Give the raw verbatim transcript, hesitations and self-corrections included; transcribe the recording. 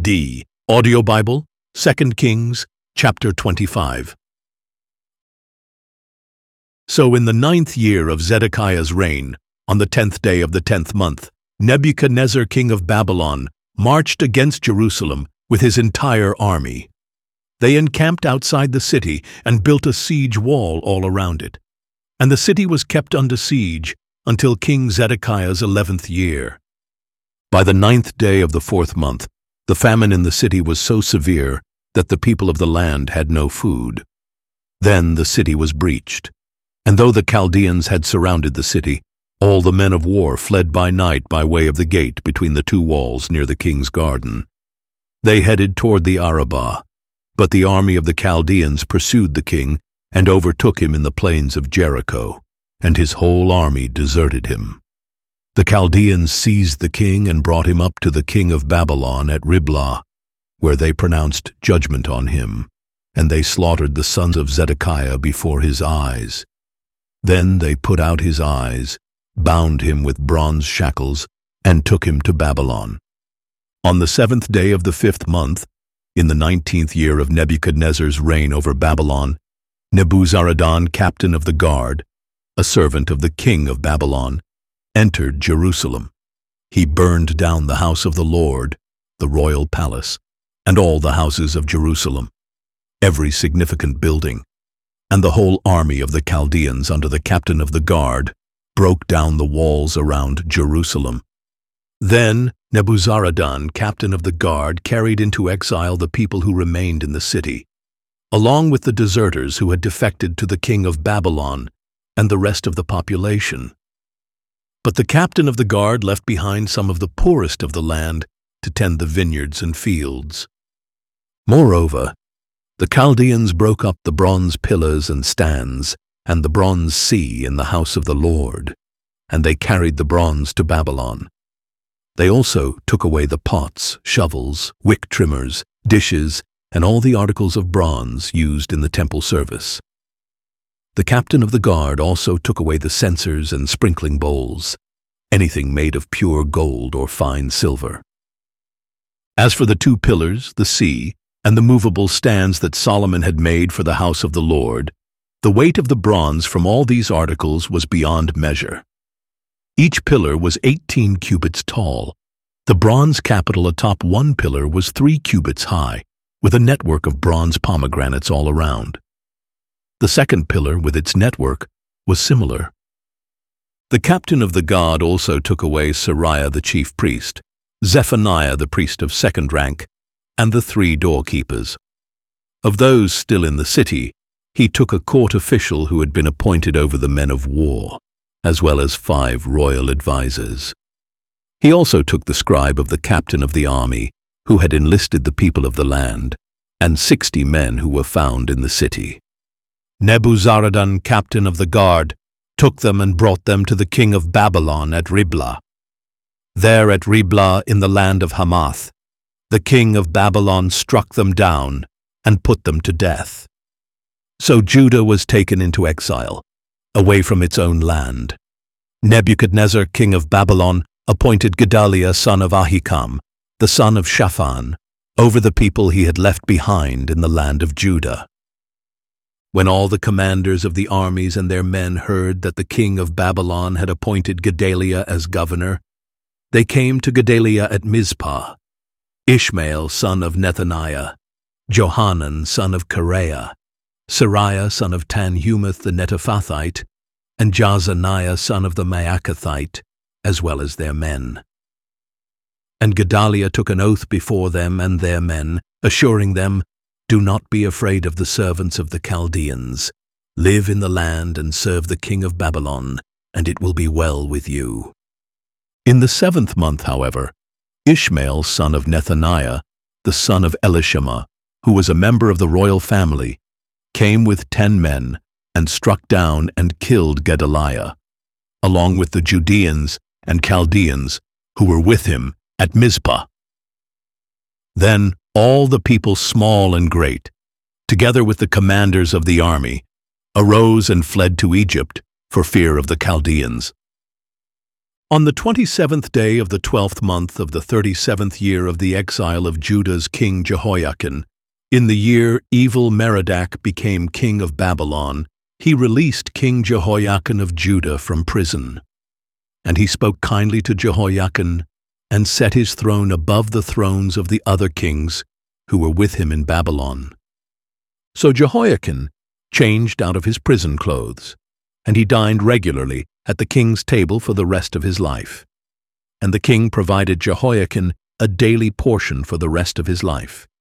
D. Audio Bible, Second Kings, chapter twenty-five. So in the ninth year of Zedekiah's reign, on the tenth day of the tenth month, Nebuchadnezzar king of Babylon marched against Jerusalem with his entire army. They encamped outside the city and built a siege wall all around it. And the city was kept under siege until King Zedekiah's eleventh year. By the ninth day of the fourth month, the famine in the city was so severe that the people of the land had no food. Then the city was breached, and though the Chaldeans had surrounded the city, all the men of war fled by night by way of the gate between the two walls near the king's garden. They headed toward the Arabah, but the army of the Chaldeans pursued the king and overtook him in the plains of Jericho, and his whole army deserted him. The Chaldeans seized the king and brought him up to the king of Babylon at Riblah, where they pronounced judgment on him, and they slaughtered the sons of Zedekiah before his eyes. Then they put out his eyes, bound him with bronze shackles, and took him to Babylon. On the seventh day of the fifth month, in the nineteenth year of Nebuchadnezzar's reign over Babylon, Nebuzaradan, captain of the guard, a servant of the king of Babylon, entered Jerusalem. He burned down the house of the Lord, the royal palace, and all the houses of Jerusalem, every significant building, and the whole army of the Chaldeans under the captain of the guard broke down the walls around Jerusalem. Then Nebuzaradan, captain of the guard, carried into exile the people who remained in the city, along with the deserters who had defected to the king of Babylon and the rest of the population. But the captain of the guard left behind some of the poorest of the land to tend the vineyards and fields. Moreover, the Chaldeans broke up the bronze pillars and stands and the bronze sea in the house of the Lord, and they carried the bronze to Babylon. They also took away the pots, shovels, wick trimmers, dishes, and all the articles of bronze used in the temple service. The captain of the guard also took away the censers and sprinkling bowls, anything made of pure gold or fine silver. As for the two pillars, the sea, and the movable stands that Solomon had made for the house of the Lord, the weight of the bronze from all these articles was beyond measure. Each pillar was eighteen cubits tall. The bronze capital atop one pillar was three cubits high, with a network of bronze pomegranates all around. The second pillar, with its network, was similar. The captain of the guard also took away Sariah the chief priest, Zephaniah the priest of second rank, and the three doorkeepers. Of those still in the city, he took a court official who had been appointed over the men of war, as well as five royal advisers. He also took the scribe of the captain of the army, who had enlisted the people of the land, and sixty men who were found in the city. Nebuzaradan, captain of the guard, took them and brought them to the king of Babylon at Riblah. There at Riblah in the land of Hamath, the king of Babylon struck them down and put them to death. So Judah was taken into exile, away from its own land. Nebuchadnezzar, king of Babylon, appointed Gedaliah son of Ahikam, the son of Shaphan, over the people he had left behind in the land of Judah. When all the commanders of the armies and their men heard that the king of Babylon had appointed Gedaliah as governor, they came to Gedaliah at Mizpah. Ishmael son of Nethaniah, Johanan son of Kareah, Sariah son of Tanhumeth the Netophathite, and Jazaniah son of the Maacathite, as well as their men. And Gedaliah took an oath before them and their men, assuring them, "Do not be afraid of the servants of the Chaldeans. Live in the land and serve the king of Babylon, and it will be well with you." In the seventh month, however, Ishmael son of Nethaniah, the son of Elishama, who was a member of the royal family, came with ten men and struck down and killed Gedaliah, along with the Judeans and Chaldeans who were with him at Mizpah. Then all the people, small and great, together with the commanders of the army, arose and fled to Egypt for fear of the Chaldeans. On the twenty-seventh day of the twelfth month of the thirty-seventh year of the exile of Judah's king Jehoiakim, in the year Evil-Merodach became king of Babylon, he released King Jehoiakim of Judah from prison. And he spoke kindly to Jehoiakim, and set his throne above the thrones of the other kings who were with him in Babylon. So Jehoiakim changed out of his prison clothes, and he dined regularly at the king's table for the rest of his life. And the king provided Jehoiakim a daily portion for the rest of his life.